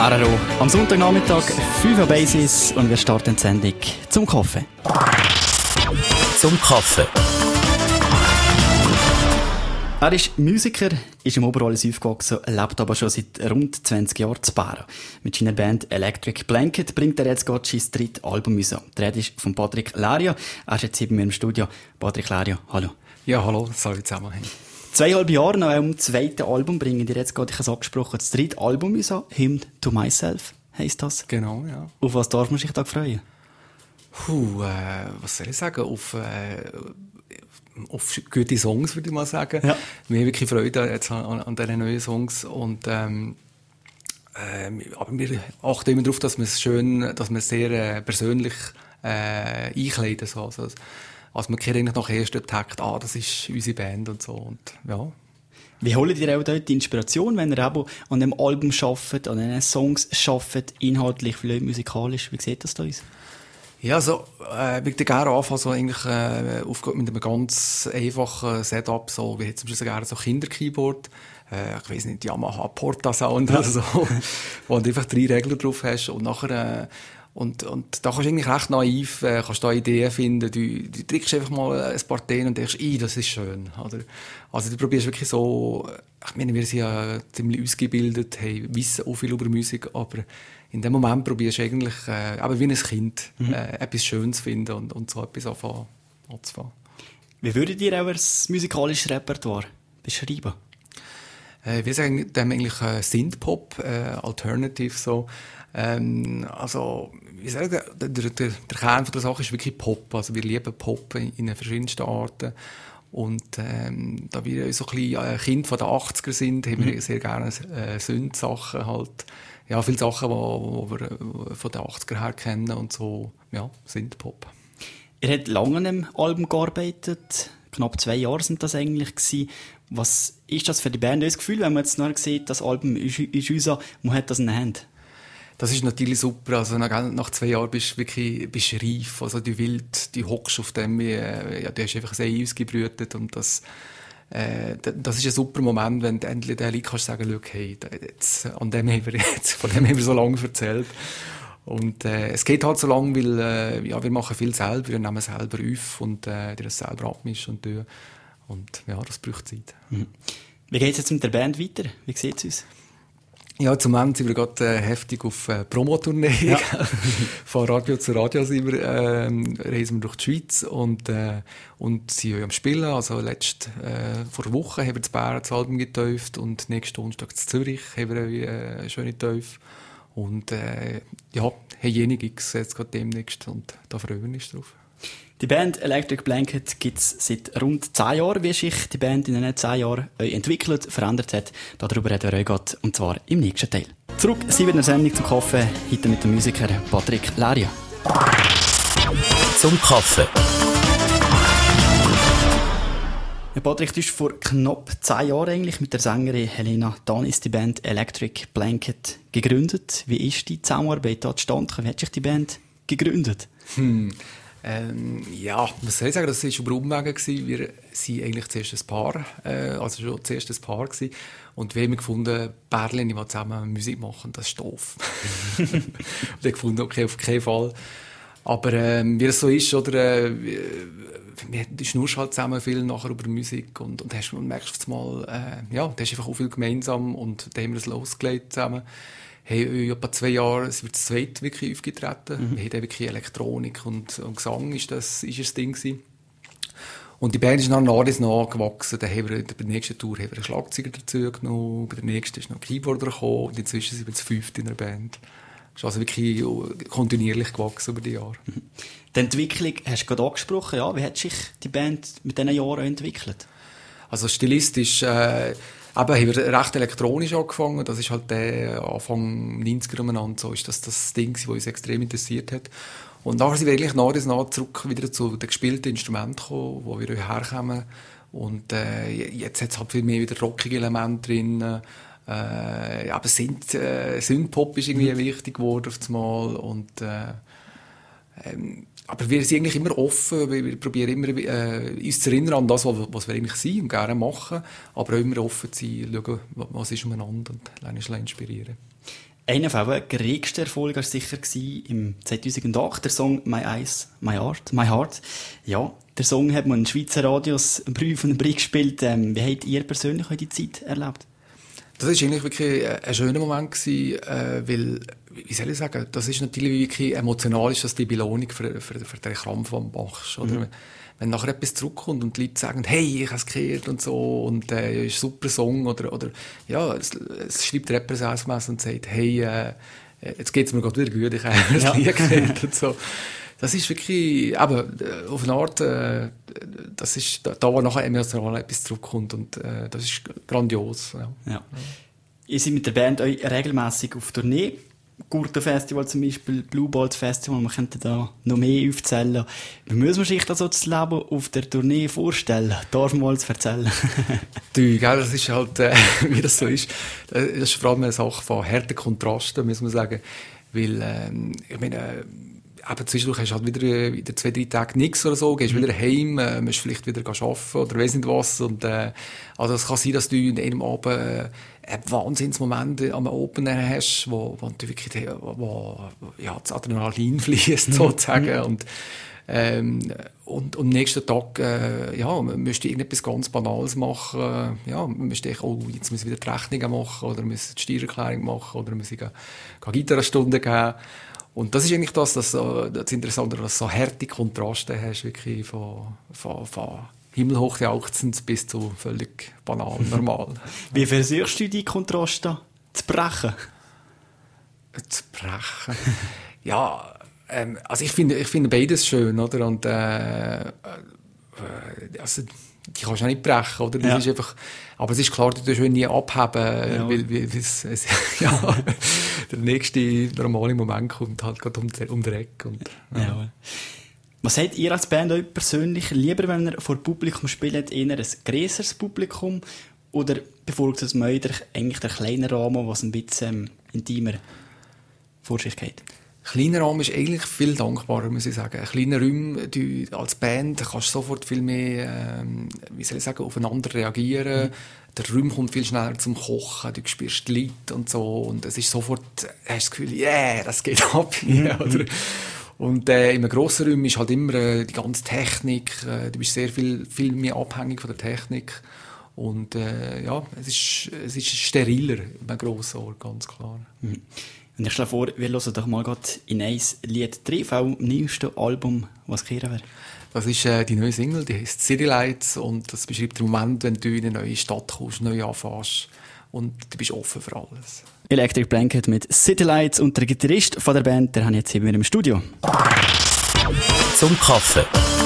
RRO am Sonntagnachmittag, 5 Uhr Basis und wir starten die Sendung zum Kaffee. Zum Kaffee. Er ist Musiker, ist im Oberwallis aufgewachsen, lebt aber schon seit rund 20 Jahren zu Bern. Mit seiner Band Electric Blanket bringt er jetzt gerade sein drittes Album raus. Die Rede ist von Patrick Läria. Er ist jetzt hier bei mir im Studio. Patrick Läria, hallo. Ja, hallo, salut zusammen. 2,5 Jahre nach dem zweiten Album bringen dir jetzt gerade, ich habe es angesprochen, das dritte Album raus. Hymn to Myself heisst das. Genau, ja. Auf was darf man sich da freuen? Was soll ich sagen? Auf gute Songs, würde ich mal sagen. Ja. Wir haben wirklich Freude jetzt an diesen neuen Songs. Und, aber wir achten immer darauf, dass wir es sehr persönlich einkleiden. So. Also man kennt eigentlich nach dem ersten Takt, das ist unsere Band und so. Und, ja. Wie holt ihr auch dort die Inspiration, wenn ihr eben an einem Album arbeitet, an den Songs arbeitet, inhaltlich, vielleicht musikalisch? Wie sieht das da aus? Ja, also, ich würde gerne anfangen, so eigentlich, mit einem ganz einfachen Setup, so, wie jetzt zum Beispiel gerne so Kinderkeyboard, ich weiss nicht, Yamaha Porta-Sound oder so, wo du einfach 3 Regler drauf hast und nachher, und da kannst du eigentlich recht naiv, kannst da Ideen finden, du drückst einfach mal ein paar Themen und denkst, das ist schön, oder? Also, du probierst wirklich so, ich meine, wir sind ja ziemlich ausgebildet, wissen auch viel über Musik, aber in dem Moment probierst du eigentlich, aber wie ein Kind, etwas Schönes finden und so etwas anzufangen. Wie würdet ihr auch das musikalische Repertoire beschreiben? Wir sagen dem eigentlich Synthpop, Alternative so. Also, wie sagen der Kern von der Sache ist wirklich Pop. Also, wir lieben Pop in verschiedensten Arten. Und da wir so ein bisschen Kind von den 80er sind, haben wir sehr gerne Synth-Sachen halt. Ja, viele Sachen, die wir von den 80er her kennen und so, ja, Synth-Pop. Ihr habt lange an einem Album gearbeitet, knapp 2 Jahre sind das eigentlich gewesen. Was ist das für die Band, das Gefühl, wenn man jetzt noch sieht, das Album ist raus, man hat das in der Hand? Das ist natürlich super, also nach 2 Jahren bist du reif, also du hockst auf dem, du hast einfach ein Ei ausgebrütet und das ist ein super Moment, wenn du endlich den Leuten kannst sagen, schau, hey, von dem haben wir so lange erzählt. Und es geht halt so lange, weil wir machen viel selber, wir nehmen selber auf und das selber abmischen und tun. Und ja, das braucht Zeit. Mhm. Wie geht es jetzt mit der Band weiter? Wie sieht es aus? Ja, zum Ende sind wir gerade heftig auf Promotournee. Ja. Von Radio zu Radio sind wir, reisen wir durch die Schweiz und sind am Spielen. Also vor einer Woche haben wir in Bern das Album getauft und nächsten Donnerstag in Zürich haben wir eine schöne Taufe. Und haben jene Gigs jetzt gerade demnächst und da freuen wir uns drauf. Die Band Electric Blanket gibt es seit rund 10 Jahren. Wie sich die Band in den 10 Jahren entwickelt, verändert hat, darüber reden wir heute, und zwar im nächsten Teil. Zurück sind wir in der Sendung zum Kaffee, heute mit dem Musiker Patrick Läria. Zum Kaffee. Ja, Patrick, du hast vor knapp 10 Jahren eigentlich mit der Sängerin Helena Danis die Band Electric Blanket gegründet. Wie ist die Zusammenarbeit da zustande? Wie hat sich die Band gegründet? Ja, was soll ich sagen, das war über Umwege. Wir waren eigentlich zuerst ein Paar, gewesen. Und wir haben gefunden, Pärchen, die zusammen Musik machen, das ist doof. Und wir haben gefunden, okay, auf keinen Fall. Aber wie es so ist, oder, du schnurst halt zusammen viel nachher über Musik und merkst auf einmal, du hast einfach auch viel gemeinsam und da haben wir es losgelegt zusammen. In etwa 2 Jahren sind wir zu zweit wirklich aufgetreten. Wir haben wirklich Elektronik und Gesang ist das Ding gewesen. Und die Band ist nach gewachsen. Dann haben wir bei der nächsten Tour einen Schlagzeuger dazu genommen. Bei der nächsten ist noch ein Keyboarder gekommen. Und inzwischen sind wir zu 5 in der Band. Das ist also wirklich kontinuierlich gewachsen über die Jahre. Die Entwicklung hast du gerade angesprochen. Ja, wie hat sich die Band mit diesen Jahren entwickelt? Also stilistisch, haben wir recht elektronisch angefangen. Das ist halt der Anfang 90er umeinander. So ist das Ding, das uns extrem interessiert hat. Und nachher sind wir eigentlich nach zurück wieder zu den gespielten Instrumenten gekommen, wo wir herkommen. Und jetzt hat es halt viel mehr wieder rockige Elemente drin. Aber Synthpop ist irgendwie wichtig geworden auf das Mal. Und aber wir sind eigentlich immer offen, wir probieren immer uns zu erinnern an das, was wir eigentlich sind und gerne machen, aber auch immer offen zu sein, schauen, was ist umeinander und uns inspirieren. Einer von den geregsten Erfolgen war sicher im 2008, der Song My Eyes, My Heart. Ja, der Song hat man in Schweizer Radios einen Brief und einen Brief gespielt. Wie habt ihr persönlich heute die Zeit erlebt? Das war eigentlich wirklich ein schöner Moment gewesen, weil, wie soll ich sagen, das ist natürlich wirklich emotional, ist das die Belohnung für den Krampf, den du machst, oder? Wenn nachher etwas zurückkommt und die Leute sagen, hey, ich habe es gehört und so, und ist ein super Song, oder ja, es schreibt der Rapper SMS und sagt, hey, jetzt geht's mir gerade wieder gut, ich habe das Lied gehört und so. Das ist wirklich, aber auf eine Art, das ist da, wo nachher emotional etwas zurückkommt, und das ist grandios. Ja. Ihr seid mit der Band regelmässig auf Tournee. Gurtenfestival zum Beispiel, Blue Balls Festival, man könnte da noch mehr aufzählen. Wie muss man sich das Leben auf der Tournee vorstellen? Darf man mal erzählen? Das ist halt, wie das so ist. Das ist vor allem eine Sache von harten Kontrasten, muss man sagen. Weil, ich meine, eben zwischendurch hast du halt wieder 2-3 Tage nichts oder so, gehst wieder heim, musst vielleicht wieder arbeiten oder weiss nicht was. Und, also es kann sein, dass du in einem Abend einen Wahnsinnsmoment am Opener hast, wo du wirklich, ja, das Adrenalin fließt, sozusagen. Und am nächsten Tag, müsst du irgendetwas ganz Banales machen. Ja, müsst du jetzt müssen wir wieder die Rechnungen machen, oder müssen die Steuererklärung machen, oder müssen wir Gitarrenstunde geben. Und das ist eigentlich das Interessante, dass du so harte Kontraste hast, wirklich von himmelhoch jauchzend bis zu völlig banal, normal. Wie versuchst du die Kontraste zu brechen? Zu brechen? Ja, also ich finde beides schön, oder? Und, also, die kannst du auch nicht brechen, oder? Das ist einfach, aber es ist klar, du darfst nie abheben, weil der nächste normale Moment kommt halt gerade um die Ecke. Und, ja. Was habt ihr als Band euch persönlich lieber, wenn ihr vor Publikum spielt, eher ein grösseres Publikum, oder bevorzugt es eigentlich der kleine Rahmen, was ein bisschen intimer vor sich geht? Kleiner Rahmen ist eigentlich viel dankbarer, muss ich sagen. Kleine Räume, du als Band kannst sofort viel mehr, aufeinander reagieren. Der Raum kommt viel schneller zum Kochen, du spürst die Leute und so, und es ist sofort, hast du das Gefühl, das geht ab hier, oder? Und in einem grossen Raum ist halt immer die ganze Technik, du bist sehr viel mehr abhängig von der Technik. Und es ist steriler in einem grossen Ort, ganz klar. Mhm. Und ich schlage vor, wir hören doch mal gerade in ein Lied drin, vom neuesten Album, was kehren wir. Das ist die neue Single, die heisst City Lights, und das beschreibt den Moment, wenn du in eine neue Stadt kommst, neu anfängst und du bist offen für alles. Electric Blanket mit City Lights, und der Gitarrist von der Band, der habe ich jetzt hier bei mir im Studio. Zum Kaffee.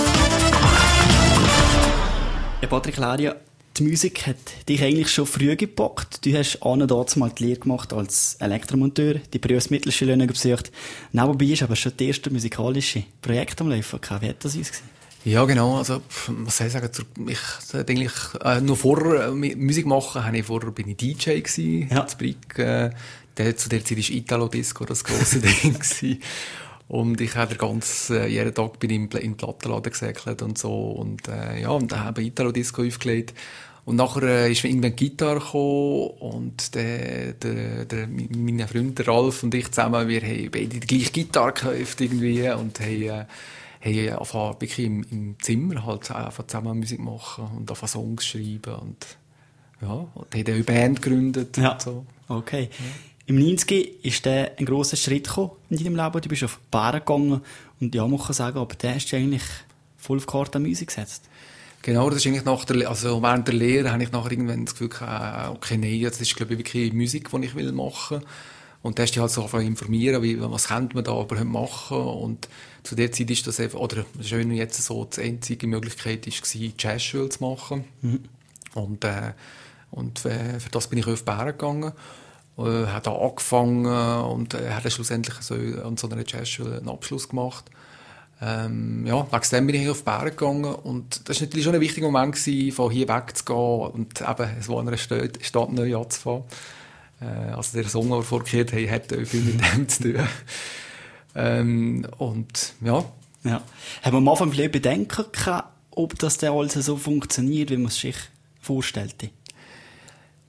Ja, Patrick Läria, die Musik hat dich eigentlich schon früh gepackt. Du hast damals mal die Lehre gemacht als Elektromonteur, die Berufsmittelschule besucht. Nebenbei ist aber schon das erste musikalische Projekt am Laufen. Wie hat das ausgesehen? Ja, genau. Also, was soll ich sagen? Eigentlich, nur vor Musik machen, bin ich DJ gewesen. Ja. Zu Brig. Zu der Zeit war Italo-Disco das grosse Ding gewesen. Und ich habe jeden Tag bin ich in den Plattenladen gesäckelt und so. Und da habe ich Italo-Disco aufgelegt. Und nachher ist irgendwann die Gitarre gekommen, und mein Freund, der Ralf, und ich zusammen, wir haben beide die gleiche Gitarre gekauft irgendwie, und haben angefangen, wirklich im Zimmer halt einfach zusammen Musik machen und angefangen Songs schreiben, und haben eine Band gegründet. Ja. Und so. Okay. Ja. Im 90 ist der ein grosser Schritt gekommen in deinem Leben. Du bist auf die Bären gegangen, und ja, man kann sagen, aber der hast du eigentlich voll auf die Karte Musik gesetzt. Genau, das ist eigentlich während der Lehre habe ich nachher irgendwann das Gefühl gehabt, okay, nein, das ist, glaube ich, wirklich Musik, die ich machen will. Und da hast du dich halt so angefangen informieren, was könnte man da überhaupt machen. Und zu der Zeit ist das einfach, oder schön jetzt so, die einzige Möglichkeit war, Jazzschule zu machen. Mhm. Und für das bin ich auf die Bären gegangen. Habe da angefangen und habe schlussendlich an so einer Jazzschule einen Abschluss gemacht. Wegen dem bin ich auf die Bären gegangen, und das war natürlich schon ein wichtiger Moment gewesen, von hier wegzugehen und eben so an einer Stadt neu anzufangen. Also der Song, den wir vorgehört haben, hat viel mit dem zu tun. Ja. Haben wir am Anfang vielleicht Bedenken gehabt, ob das dann alles so funktioniert, wie man es sich vorstellte?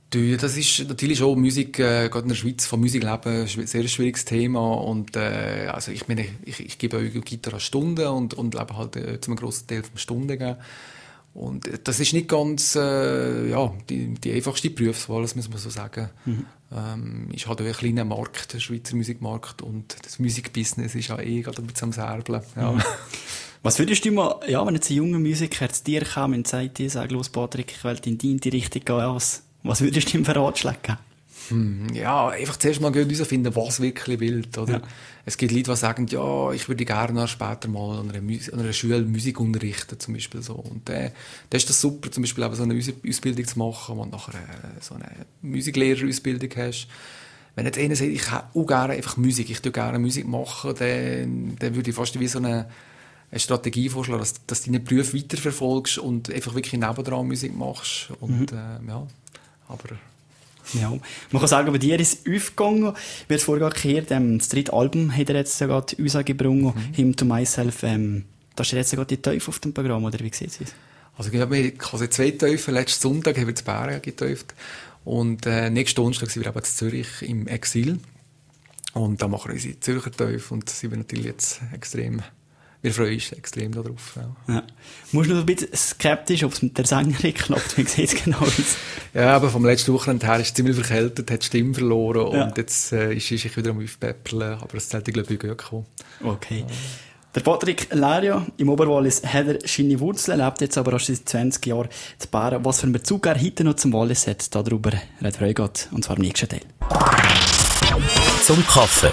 Das ist natürlich auch Musik, gerade in der Schweiz, von Musik leben, ein sehr schwieriges Thema. Und, also ich meine, ich gebe auch Gitarre Stunden und lebe halt zu einem grossen Teil vom Stundengeben. Und das ist nicht ganz, die einfachste Berufswahl, das muss man so sagen. Ist halt auch ein kleiner Markt, der Schweizer Musikmarkt. Und das Musikbusiness ist ja gerade ein bisschen am Särbeln. Ja. Was würdest du mal, wenn jetzt ein junger Musiker zu dir kam und sagt, los Patrick, ich will in die Richtung gehen, was würdest du ihm für Ratschläge geben? Ja, einfach zuerst mal herausfinden, was wirklich will, oder? Ja. Es gibt Leute, die sagen, ja, ich würde gerne später mal an einer Schule Musik unterrichten, zum Beispiel so. Und da ist das super, zum Beispiel eben so eine Ausbildung zu machen, wo du nachher so eine Musiklehrerausbildung hast. Wenn jetzt einer sagt, ich habe auch gerne einfach Musik, ich tue gerne Musik machen, dann würde ich fast wie so eine Strategie vorschlagen, dass du deinen Beruf weiterverfolgst und einfach wirklich nebendran Musik machst. Und, aber... Ja, man kann sagen, bei dir ist es aufgegangen. Wir haben vorher gehört, das dritte Album hat er jetzt gerade die Aussage gebracht, «Him to Myself». Da steht jetzt gerade die Teufel auf dem Programm, oder wie sieht es? Also ich habe quasi 2 Teufel. Letzten Sonntag haben wir in Bären geteuft. Und nächsten Donnerstag sind wir eben in Zürich im Exil. Und da machen wir unsere Zürcher Teufel und sind wir natürlich jetzt extrem... Wir freuen uns extrem darauf. Ja. Ja. Musst du noch ein bisschen skeptisch, ob es mit der Sängerin klappt? Wie sieht es genau aus? Ja, aber vom letzten Wochenende her ist es ziemlich verkältet, hat die Stimme verloren und jetzt ist ich wieder am Aufpäppeln. Aber das sollte, glaube ich, gut kommen. Okay. Ja. Der Patrick Läria im Oberwallis hat er seine Wurzeln, lebt jetzt aber auch seit 20 Jahren zu Bären. Was für einen Bezug er heute noch zum Wallis hat, darüber redet Freugot, und zwar im nächsten Teil. Zum Kaffee.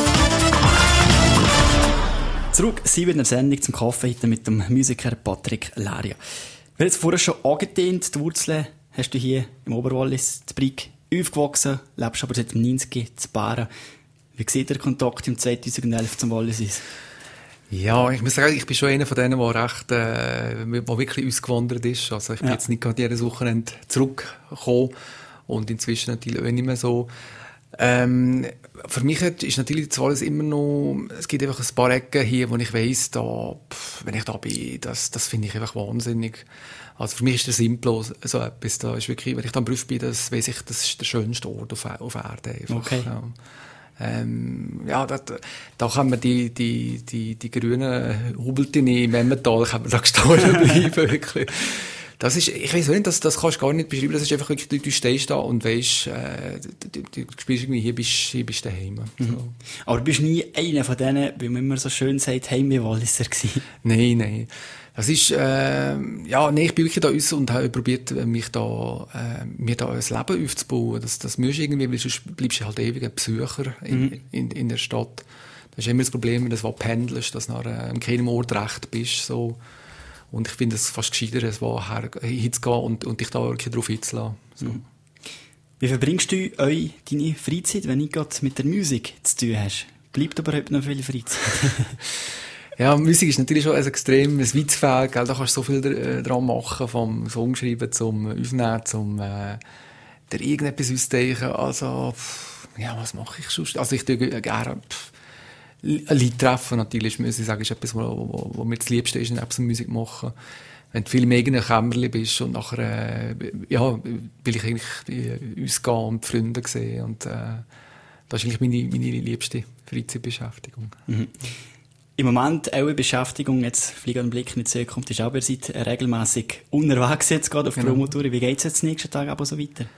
Zurück sind wir in der Sendung zum Kaffee heute mit dem Musiker Patrick Läria. Wir haben jetzt vorher schon angedehnt, die Wurzeln hast du hier im Oberwallis, zu Brig, aufgewachsen, lebst aber seit dem 90 zu Bären. Wie sieht der Kontakt im 2011 zum Wallis aus? Ja, ich muss sagen, ich bin schon einer von denen, der recht, der wirklich ausgewandert ist. Also ich bin jetzt nicht gerade jedes Wochenende zurückgekommen und inzwischen natürlich auch nicht mehr so. Für mich ist natürlich das alles immer noch, es gibt einfach ein paar Ecken hier, wo ich weiss, wenn ich da bin, das finde ich einfach wahnsinnig. Also für mich ist das simpel so etwas, da ist wirklich, wenn ich da im Beruf bin, das weiss ich, das ist der schönste Ort auf Erde einfach. Okay. Da kann man die grünen Hubeltine im Emmental, kann man da gestohlen bleiben, wirklich. Das ist, ich weiss nicht, das kannst du gar nicht beschreiben. Das ist einfach wirklich, du stehst da und weisst, du spürst irgendwie, hier bist du daheim. So. Aber du bist nie einer von denen, wie man immer so schön sagt, Heimwalliser gewesen? Nein. Das ist, ich bin wirklich da raus und habe probiert, mir da ein Leben aufzubauen. Das musst du irgendwie, weil sonst bleibst du halt ewig ein Besucher in der Stadt. Das ist immer das Problem, wenn du pendelst, dass du nachher an keinem Ort recht bist, so. Und ich finde es fast gescheiter, hinzugehen und dich da wirklich drauf hinzulassen. So. Wie verbringst du deine Freizeit, wenn du gerade mit der Musik zu tun hast? Bleibt überhaupt noch viel Freizeit? Ja, Musik ist natürlich schon ein extrem weites Feld, gell? Da kannst du so viel dran machen, vom Songschreiben zum Aufnehmen, zum dir irgendetwas ausdenken. Also, was mache ich sonst? Also ich tue gerne ein Lied treffen natürlich, muss ich sagen, ist etwas, wo mir das Liebste ist, neben Musik machen. Wenn du viel mehr in einem Kämmerchen bist und nachher, will ich eigentlich ausgehen und Freunde sehen und das ist eigentlich meine liebste Freizeitbeschäftigung. Mhm. Im Moment auch eine Beschäftigung, jetzt fliegen einen Blick in die Zukunft, ist aber seit regelmässig unterwegs jetzt gerade auf Promotour. Wie geht es jetzt nächsten Tag aber so weiter?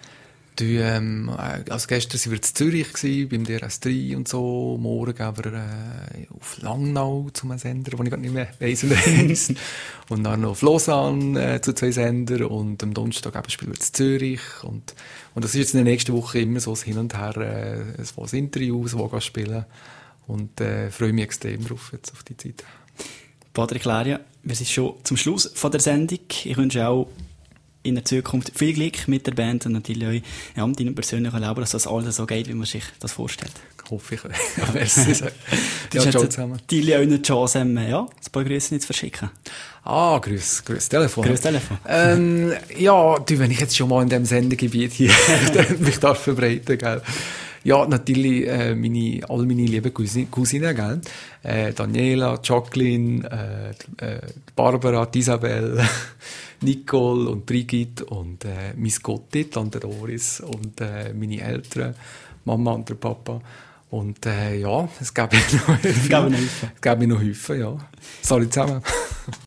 Also gestern waren wir in Zürich gewesen, beim DRS3 und so. Morgen gehen wir auf Langnau zu einem Sender, den ich gar nicht mehr weiss. Und dann noch auf Lausanne zu 2 Sendern. Und am Donnerstag spielen wir in Zürich. Und das ist jetzt in der nächsten Woche immer so ein Hin und Her, ein Interview, das wir spielen. Und freue mich extrem drauf, jetzt auf die Zeit. Patrick Läria, wir sind schon zum Schluss von der Sendung. Ich wünsche auch in der Zukunft viel Glück mit der Band und natürlich auch mit deinem persönlichen Leben, dass das alles so geht, wie man sich das vorstellt. Hoffe ich. Merci. Ciao zusammen. Die auch eine Chance, ein paar Grüße nicht zu verschicken. Grüß Telefon. Grüß Telefon. Wenn ich jetzt schon mal in diesem Sendegebiet hier mich darf verbreiten, gell. Ja, natürlich all meine lieben Cousinen, gell? Daniela, Jacqueline, Barbara, Isabel, Nicole und Brigitte und mein Gotti, Tante Doris und meine Eltern, Mama und der Papa. Und ja, es gäbe noch Hüfe. Ja. Salut zusammen.